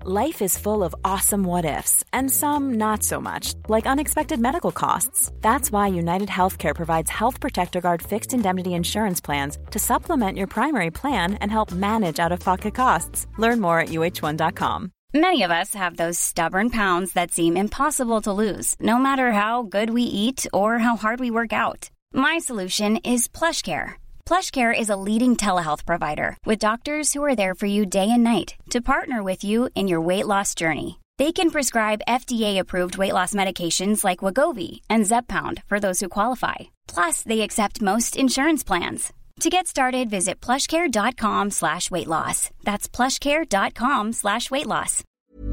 Life is full of awesome what-ifs, and some not so much, like unexpected medical costs. That's why United Healthcare provides Health Protector Guard fixed indemnity insurance plans to supplement your primary plan and help manage out-of-pocket costs. Learn more at uh1.com. Many of us have those stubborn pounds that seem impossible to lose, no matter how good we eat or how hard we work out. My solution is PlushCare. PlushCare is a leading telehealth provider with doctors who are there for you day and night to partner with you in your weight loss journey. They can prescribe FDA-approved weight loss medications like Wegovy and Zepbound for those who qualify. Plus, they accept most insurance plans. To get started, visit plushcare.com/weightloss. That's plushcare.com/weightloss.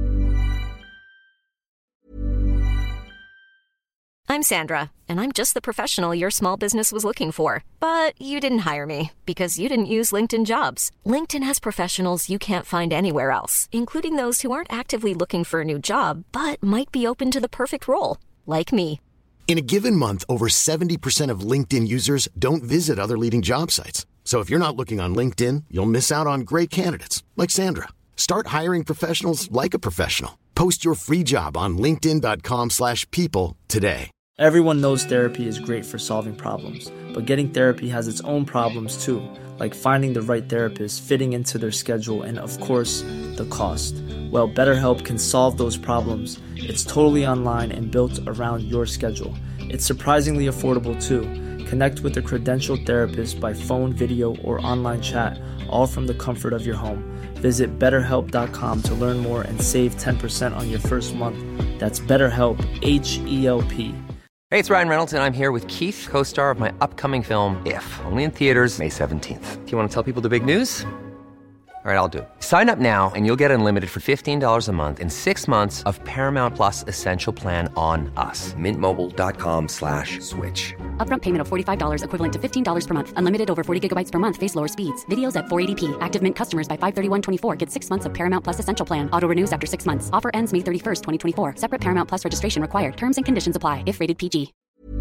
I'm Sandra, and I'm just the professional your small business was looking for. But you didn't hire me because you didn't use LinkedIn Jobs. LinkedIn has professionals you can't find anywhere else, including those who aren't actively looking for a new job, but might be open to the perfect role, like me. In a given month, over 70% of LinkedIn users don't visit other leading job sites. So if you're not looking on LinkedIn, you'll miss out on great candidates like Sandra. Start hiring professionals like a professional. Post your free job on linkedin.com/people today. Everyone knows therapy is great for solving problems, but getting therapy has its own problems too, like finding the right therapist, fitting into their schedule, and of course, the cost. Well, BetterHelp can solve those problems. It's totally online and built around your schedule. It's surprisingly affordable too. Connect with a credentialed therapist by phone, video, or online chat, all from the comfort of your home. Visit BetterHelp.com to learn more and save 10% on your first month. That's BetterHelp, H-E-L-P. Hey, it's Ryan Reynolds, and I'm here with Keith, co-star of my upcoming film, If, only in theaters May 17th. Do you want to tell people the big news? All right, I'll do it. Sign up now and you'll get unlimited for $15 a month and 6 months of Paramount Plus Essential Plan on us. MintMobile.com/switch. Upfront payment of $45 equivalent to $15 per month. Unlimited over 40 gigabytes per month. Face lower speeds. Videos at 480p. Active Mint customers by 531.24 get 6 months of Paramount Plus Essential Plan. Auto renews after 6 months. Offer ends May 31st, 2024. Separate Paramount Plus registration required. Terms and conditions apply if rated PG.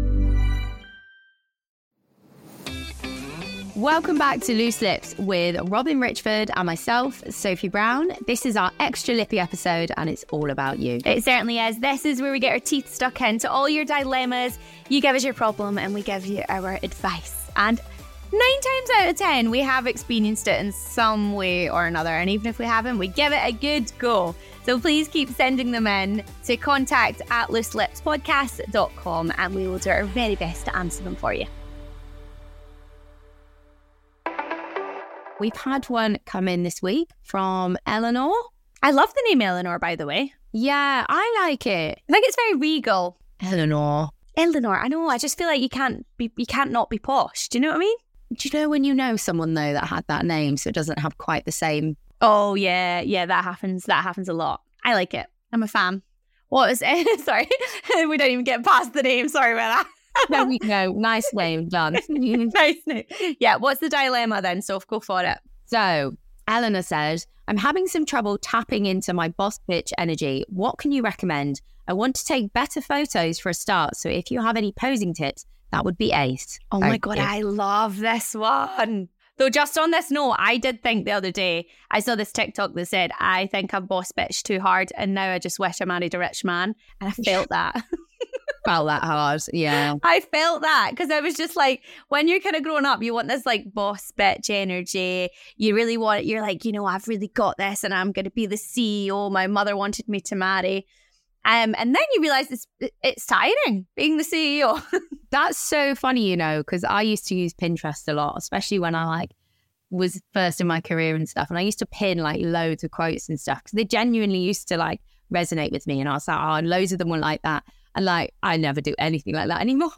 Welcome back to Loose Lips with Robin Richford and myself, Sophie Brown. This is our extra lippy episode and it's all about you. It certainly is. This is where we get our teeth stuck into all your dilemmas. You give us your problem and we give you our advice. And 9 times out of 10, we have experienced it in some way or another. And even if we haven't, we give it a good go. So please keep sending them in to contact@looselipspodcast.com and we will do our very best to answer them for you. We've had one come in this week from Eleanor. I love the name Eleanor, by the way. Yeah, I like it. I think it's very regal. Eleanor, I know. I just feel like you can't not be posh. Do you know what I mean? Do you know when you know someone though that had that name, so it doesn't have quite the same? Oh yeah, that happens. That happens a lot. I like it. I'm a fan. What was it? Sorry, we don't even get past the name. Sorry about that. There we go. Nice name, done. Nice name. Yeah, what's the dilemma then, Soph? Go for it. So, Eleanor says, I'm having some trouble tapping into my boss bitch energy. What can you recommend? I want to take better photos for a start, so if you have any posing tips, that would be ace. Oh my God, I love this one. Though just on this note, I did think the other day, I saw this TikTok that said, I think I've boss bitched too hard and now I just wish I married a rich man. And I felt that. Felt that hard, yeah. I felt that because I was just like, when you're kind of growing up, you want this like boss bitch energy. You really want it. You're like, I've really got this and I'm going to be the CEO my mother wanted me to marry. And then you realize it's tiring being the CEO. That's so funny, because I used to use Pinterest a lot, especially when I was first in my career and stuff. And I used to pin loads of quotes and stuff because they genuinely used to resonate with me. And I was like, and loads of them were like that. And I never do anything like that anymore.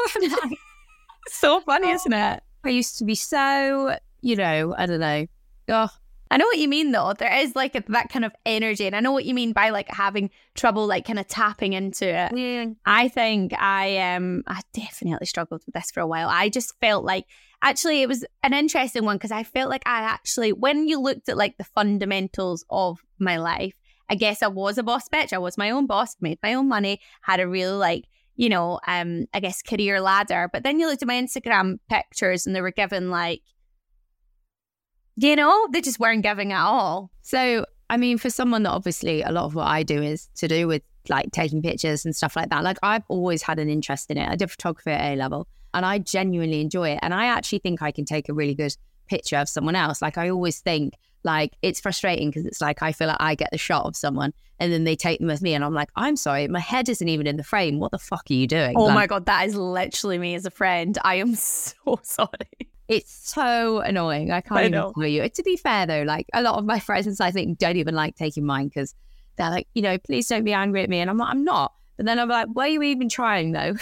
So funny, isn't it? I used to be so, I don't know. Oh. I know what you mean though. There is that kind of energy. And I know what you mean by having trouble kind of tapping into it. Yeah. I think I definitely struggled with this for a while. I just felt actually it was an interesting one because I felt like I actually, when you looked at the fundamentals of my life, I guess I was a boss bitch. I was my own boss, made my own money, had a real I guess career ladder. But then you looked at my Instagram pictures and they were given they just weren't giving at all. So I mean, for someone that obviously a lot of what I do is to do with like taking pictures and stuff like that. Like I've always had an interest in it. I did photography at A-level and I genuinely enjoy it. And I actually think I can take a really good picture of someone else. Like I always think like it's frustrating because it's like I feel like I get the shot of someone and then they take them with me and I'm like, I'm sorry, my head isn't even in the frame. What the fuck are you doing? Oh like, my God, that is literally me as a friend. I am so sorry. It's so annoying. I can't even tell you. To be fair though, like a lot of my friends I think don't even like taking mine because they're like, you know, please don't be angry at me. And I'm like, I'm not. But then I'm like, were you even trying though?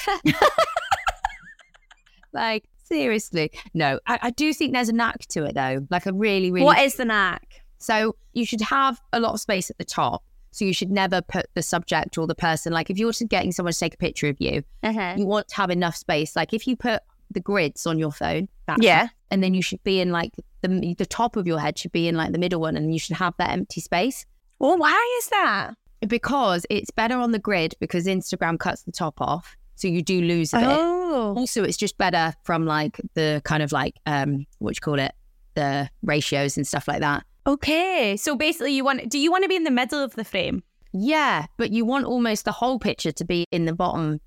Like, seriously. No, I do think there's a knack to it though. Like a really, really... What is the knack? So you should have a lot of space at the top. So you should never put the subject or the person, like if you're getting someone to take a picture of you, you want to have enough space. Like if you put the grids on your phone, and then you should be in like the top of your head should be in like the middle one and you should have that empty space. Well, why is that? Because it's better on the grid because Instagram cuts the top off. So you do lose a bit. Also, it's just better from like the kind of like, the ratios and stuff like that. Okay. So basically do you want to be in the middle of the frame? Yeah, but you want almost the whole picture to be in the bottom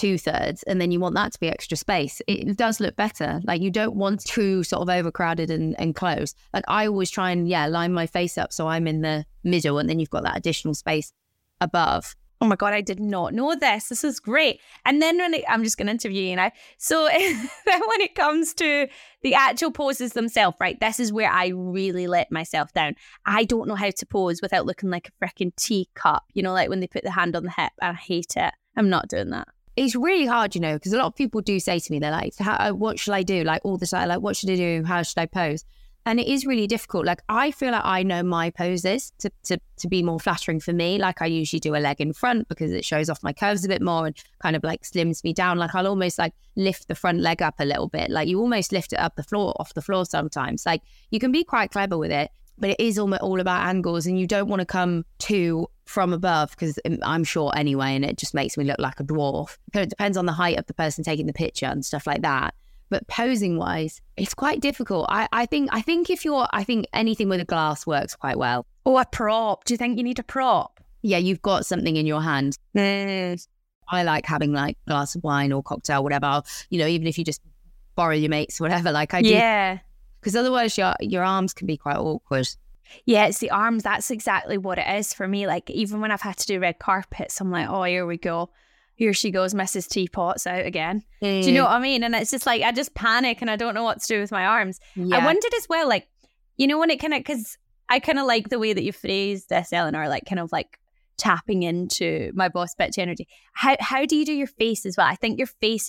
2/3 and then you want that to be extra space. It does look better. Like you don't want too sort of overcrowded and close. Like I always try and line my face up so I'm in the middle and then you've got that additional space above. Oh my God, I did not know this. This is great. And then I'm just going to interview you now. So then when it comes to the actual poses themselves, right, this is where I really let myself down. I don't know how to pose without looking like a freaking teacup, you know, like when they put the hand on the hip. I hate it. I'm not doing that. It's really hard, you know, because a lot of people do say to me, they're like, what should I do? Like all the time, like, what should I do? How should I pose? And it is really difficult. Like, I feel like I know my poses to be more flattering for me. Like, I usually do a leg in front because it shows off my curves a bit more and kind of like slims me down. Like, I'll almost like lift the front leg up a little bit. Like, you almost lift it up off the floor sometimes. Like, you can be quite clever with it, but it is all about angles and you don't want to come too from above because I'm short anyway and it just makes me look like a dwarf. So it depends on the height of the person taking the picture and stuff like that. But posing wise, it's quite difficult. I think anything with a glass works quite well. Oh, a prop. Do you think you need a prop? Yeah, you've got something in your hand. I like having like a glass of wine or cocktail, whatever. You know, even if you just borrow your mates, whatever. Like I do. Yeah. Because otherwise your arms can be quite awkward. Yeah, it's the arms. That's exactly what it is for me. Like even when I've had to do red carpets, I'm like, oh, here we go. Here she goes, Mrs. Teapot's out again. Do you know what I mean? And it's just like, I just panic and I don't know what to do with my arms. Yeah. I wondered as well, like, you know, when it kind of, because I kind of like the way that you phrased this, Eleanor, like kind of like tapping into my boss bitch energy. How do you do your face as well? I think your face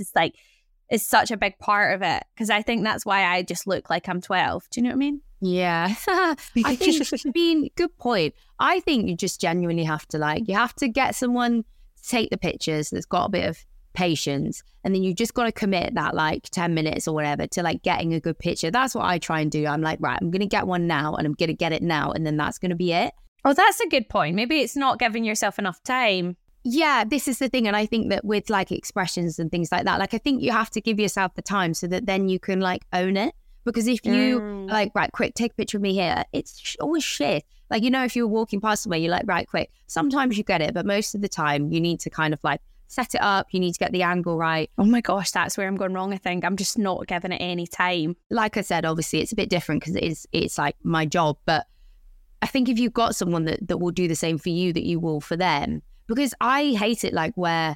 is such a big part of it because I think that's why I just look like I'm 12. Do you know what I mean? Yeah. I think, good point. I think you just genuinely have to get someone take the pictures that's got a bit of patience and then you just got to commit that like 10 minutes or whatever to like getting a good picture. That's what I try and do. I'm like, right, I'm going to get one now and I'm going to get it now and then that's going to be it. Oh, that's a good point. Maybe it's not giving yourself enough time. Yeah, this is the thing. And I think that with like expressions and things like that, like I think you have to give yourself the time so that then you can like own it. Because if you like, right, quick, take a picture of me here, it's always shit. Like, you know, if you're walking past somewhere, you're like, right, quick. Sometimes you get it, but most of the time you need to kind of like set it up. You need to get the angle right. Oh my gosh, that's where I'm going wrong, I think. I'm just not giving it any time. Like I said, obviously it's a bit different because it's like my job. But I think if you've got someone that will do the same for you that you will for them, because I hate it like where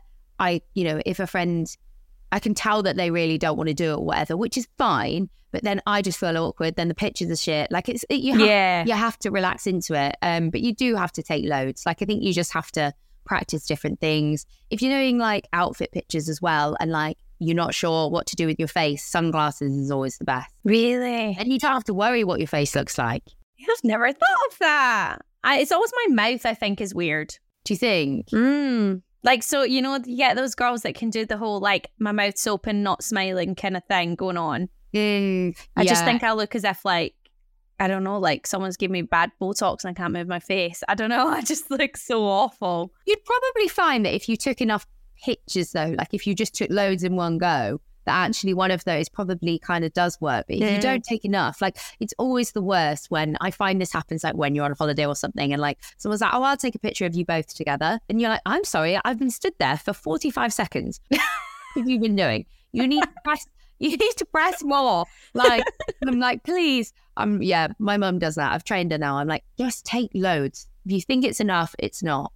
if a friend, I can tell that they really don't want to do it or whatever, which is fine. But then I just feel awkward. Then the pictures are shit. Like you have to relax into it. But you do have to take loads. Like I think you just have to practice different things. If you're doing like outfit pictures as well, and like you're not sure what to do with your face, sunglasses is always the best. Really? And you don't have to worry what your face looks like. I've never thought of that. It's always my mouth, I think, is weird. Do you think? Like, so, you know, you get those girls that can do the whole, like, my mouth's open, not smiling kind of thing going on. I just think I look as if, like, I don't know, like someone's giving me bad Botox and I can't move my face. I don't know. I just look so awful. You'd probably find that if you took enough pictures, though, like if you just took loads in one go, that actually one of those probably kind of does work. But if you don't take enough, like it's always the worst when I find this happens, like when you're on holiday or something and like someone's like, oh, I'll take a picture of you both together. And you're like, I'm sorry, I've been stood there for 45 seconds. What have you been doing? You need to press more. Like, I'm like, please. Yeah, my mum does that. I've trained her now. I'm like, just take loads. If you think it's enough, it's not.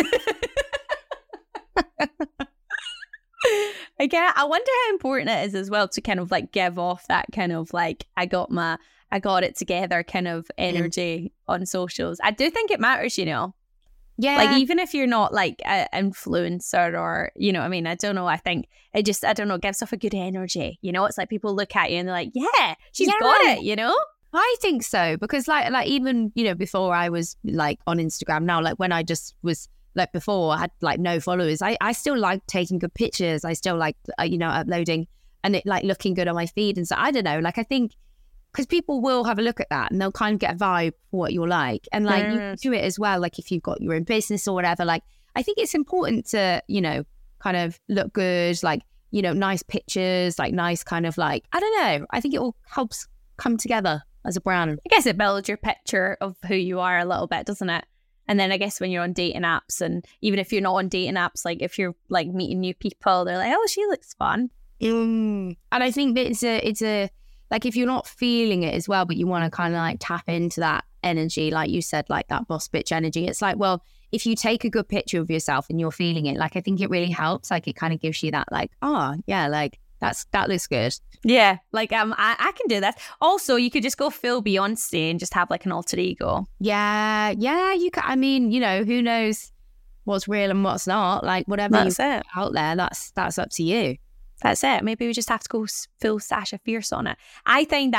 Again, I wonder how important it is as well to kind of like give off that kind of like I got it together kind of energy on socials. I do think it matters, you know. Yeah. Like even if you're not like an influencer or, you know what I mean? I don't know. I think it just, I don't know, gives off a good energy. You know, it's like people look at you and they're like, yeah, she's got it, you know? I think so, because like even, you know, before I was like on Instagram now, like when I just was like before I had like no followers, I still like taking good pictures. I still like, you know, uploading and it like looking good on my feed. And so I don't know, like I think because people will have a look at that and they'll kind of get a vibe for what you're like. And like you can do it as well, like if you've got your own business or whatever, like I think it's important to, you know, kind of look good, like, you know, nice pictures, like nice kind of like, I don't know. I think it all helps come together as a brand. I guess it builds your picture of who you are a little bit, doesn't it? And then I guess when you're on dating apps, and even if you're not on dating apps, like if you're like meeting new people, they're like, oh, she looks fun. And I think that it's a like if you're not feeling it as well, but you want to kind of like tap into that energy, like you said, like that boss bitch energy. It's like, well, if you take a good picture of yourself and you're feeling it, like I think it really helps. Like it kind of gives you that like, oh yeah, like that looks good. Yeah, like I can do that. Also, you could just go full Beyonce and just have like an alter ego. Yeah, you can. I mean, you know, who knows what's real and what's not? Like whatever that's you it. put out there, that's up to you. That's it. Maybe we just have to go full Sasha Fierce on it. I think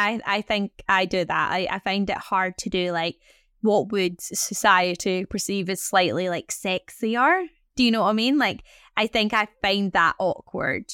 I do that. I find it hard to do like what would society perceive as slightly like sexier. Do you know what I mean? Like I think I find that awkward.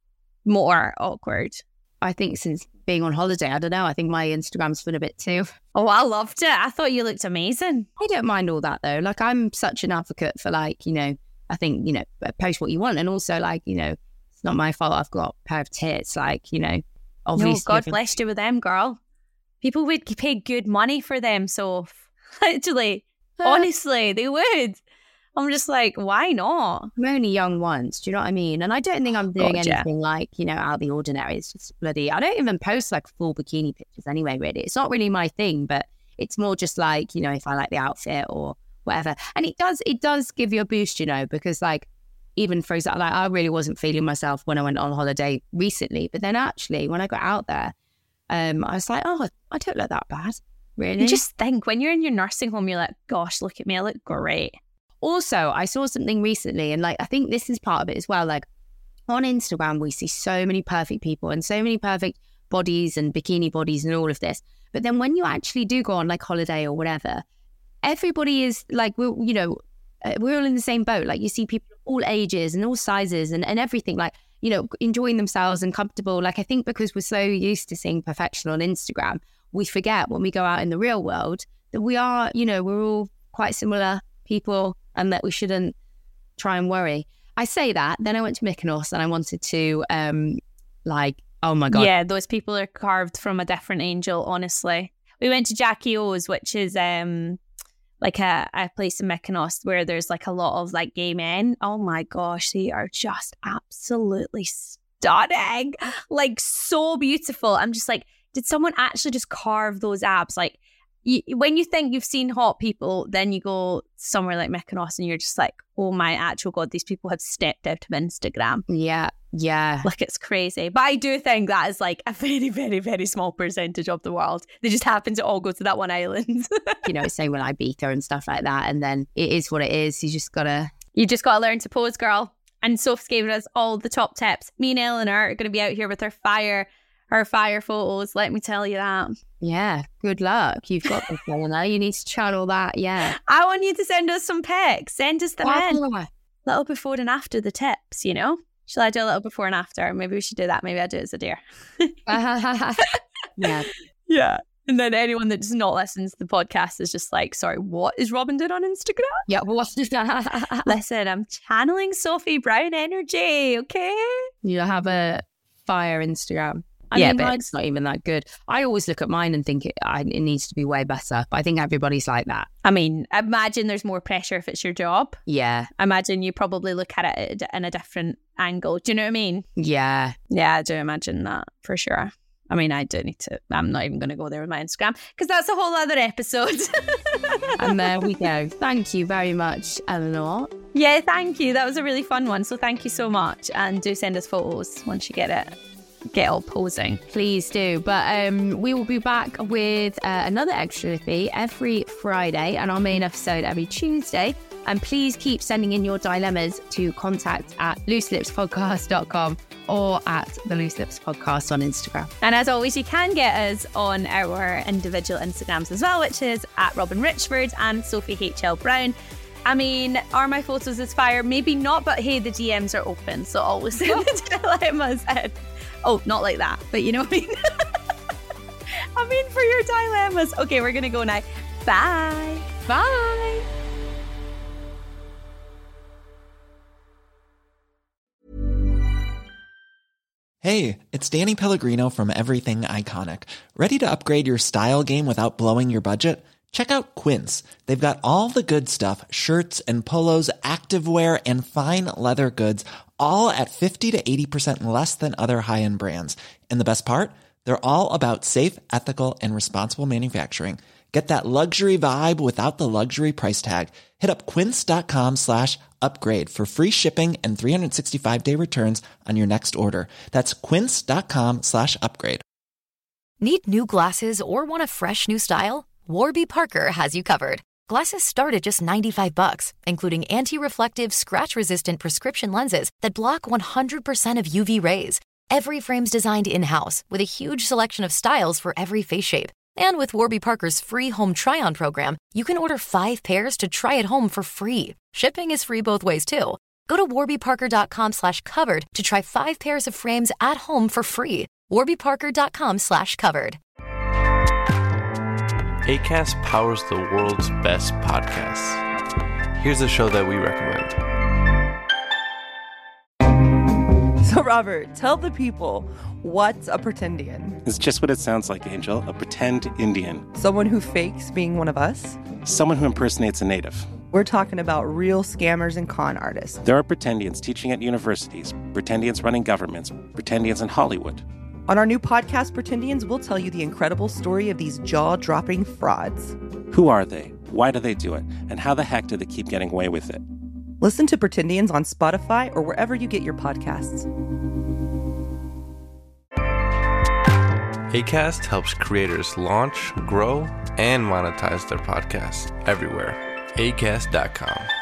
More awkward. I think since being on holiday, I don't know, I think my Instagram's been a bit too. Oh, I loved it. I thought you looked amazing. I don't mind all that though. Like I'm such an advocate for like, you know, I think, you know, post what you want. And also like, you know, it's not my fault I've got a pair of tits. Like, you know, obviously. No, God bless you with them, girl. People would pay good money for them. So literally, honestly, they would. I'm just like, why not? I'm only young once, do you know what I mean? And I don't think I'm doing anything like, you know, out of the ordinary. It's just bloody, I don't even post like full bikini pictures anyway, really. It's not really my thing, but it's more just like, you know, if I like the outfit or whatever. And it does give you a boost, you know, because like, even for example, like I really wasn't feeling myself when I went on holiday recently. But then actually, when I got out there, I was like, oh, I don't look that bad, really. You just think when you're in your nursing home, you're like, gosh, look at me, I look great. Also, I saw something recently, and like I think this is part of it as well. Like on Instagram, we see so many perfect people and so many perfect bodies and bikini bodies and all of this. But then when you actually do go on like holiday or whatever, everybody is like, we're all in the same boat. Like you see people of all ages and all sizes and everything, like, you know, enjoying themselves and comfortable. Like I think because we're so used to seeing perfection on Instagram, we forget when we go out in the real world that we are, you know, we're all quite similar people and that we shouldn't try and worry. I say that, then I went to Mykonos and I wanted to like, oh my God. Yeah, those people are carved from a different angel, honestly. We went to Jackie O's, which is like a place in Mykonos where there's like a lot of like gay men. Oh my gosh, they are just absolutely stunning. Like so beautiful. I'm just like, did someone actually just carve those abs? Like, when you think you've seen hot people, then you go somewhere like Mykonos and you're just like, oh my actual God, these people have stepped out of Instagram. Yeah. Like it's crazy. But I do think that is like a very, very, very small percentage of the world. They just happen to all go to that one island. You know, same with Ibiza and stuff like that. And then it is what it is. You just gotta learn to pose, girl. And Soph's given us all the top tips. Me and Eleanor are going to be out here with her fire photos, let me tell you that. Yeah, good luck. You've got this, Eleanor. You need to channel that, yeah. I want you to send us some pics. Send us them in. Little before and after the tips, you know? Shall I do a little before and after? Maybe we should do that. Maybe I'll do it as a deer. Yeah. And then anyone that does not listen to the podcast is just like, sorry, what is Robin doing on Instagram? Yeah, what's that? Listen, I'm channeling Sophie Brown energy, okay? You have a fire Instagram. I Yeah, mean, but- mine's not even that good. I always look at mine and think it needs to be way better. But I think everybody's like that. I mean, imagine there's more pressure if it's your job. Yeah. Imagine you probably look at it in a different angle. Do you know what I mean? Yeah. Yeah, I do imagine that for sure. I mean, I do need to, I'm not even going to go there with my Instagram because that's a whole other episode. And there we go. Thank you very much, Eleanor. Yeah, thank you. That was a really fun one. So thank you so much. And do send us photos once you get all posing. Please do. But we will be back with another Extra Fee every Friday and our main episode every Tuesday. And please keep sending in your dilemmas to contact@looselipspodcast.com or at the Loose Lips Podcast on Instagram. And as always, you can get us on our individual Instagrams as well, which is at Robin Richford and Sophie H.L. Brown. I mean, are my photos as fire? Maybe not, but hey, the DMs are open, so always send the dilemmas in. Oh, not like that, but you know what I mean? I mean, for your dilemmas. Okay, we're going to go now. Bye. Bye. Hey, it's Danny Pellegrino from Everything Iconic. Ready to upgrade your style game without blowing your budget? Check out Quince. They've got all the good stuff, shirts and polos, activewear, and fine leather goods, all at 50 to 80% less than other high-end brands. And the best part? They're all about safe, ethical, and responsible manufacturing. Get that luxury vibe without the luxury price tag. Hit up quince.com/upgrade for free shipping and 365-day returns on your next order. That's quince.com/upgrade. Need new glasses or want a fresh new style? Warby Parker has you covered. Glasses start at just $95, including anti-reflective, scratch-resistant prescription lenses that block 100% of UV rays. Every frame's designed in-house with a huge selection of styles for every face shape. And with Warby Parker's free home try-on program, you can order 5 pairs to try at home for free. Shipping is free both ways, too. Go to warbyparker.com/covered to try 5 pairs of frames at home for free. warbyparker.com/covered. Acast powers the world's best podcasts. Here's a show that we recommend. So, Robert, tell the people, what's a pretendian? It's just what it sounds like, Angel. A pretend Indian. Someone who fakes being one of us? Someone who impersonates a native. We're talking about real scammers and con artists. There are pretendians teaching at universities, pretendians running governments, pretendians in Hollywood. On our new podcast, Pretendians, we'll tell you the incredible story of these jaw-dropping frauds. Who are they? Why do they do it? And how the heck do they keep getting away with it? Listen to Pretendians on Spotify or wherever you get your podcasts. Acast helps creators launch, grow, and monetize their podcasts everywhere. Acast.com.